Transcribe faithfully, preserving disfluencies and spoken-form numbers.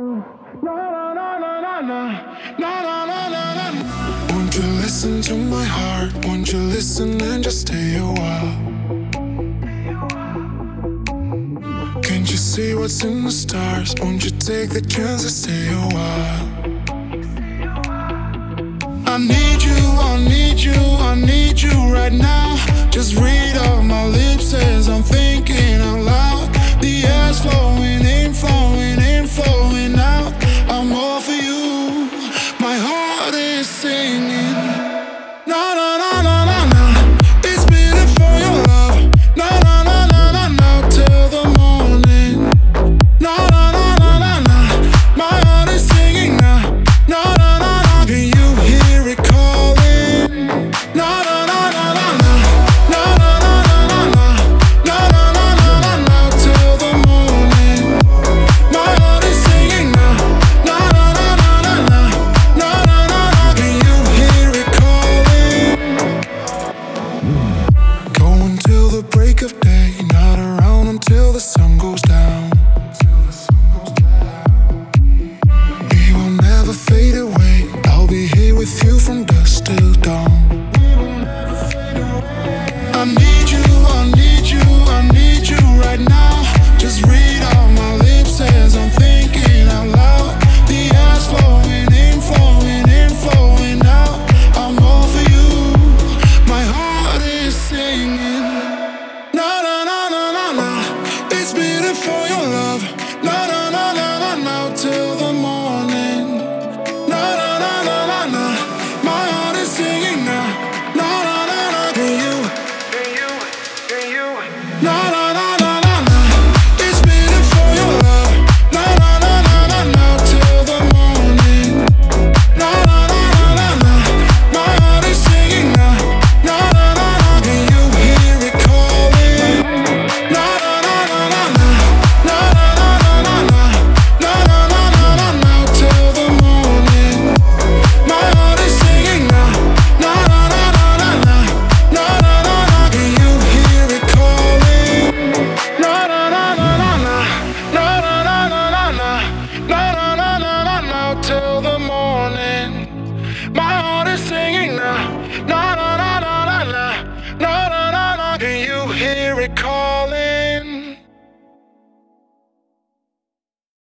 Na na na na na na na na na na na. Won't you listen to my heart? Won't you listen and just stay a while? Can't you see what's in the stars? Won't you take the chance and stay a while? I need you, I need you, I need you right now. Just read off my lips as I'm thinking out loud. The air's flowing in, flowing in, flowing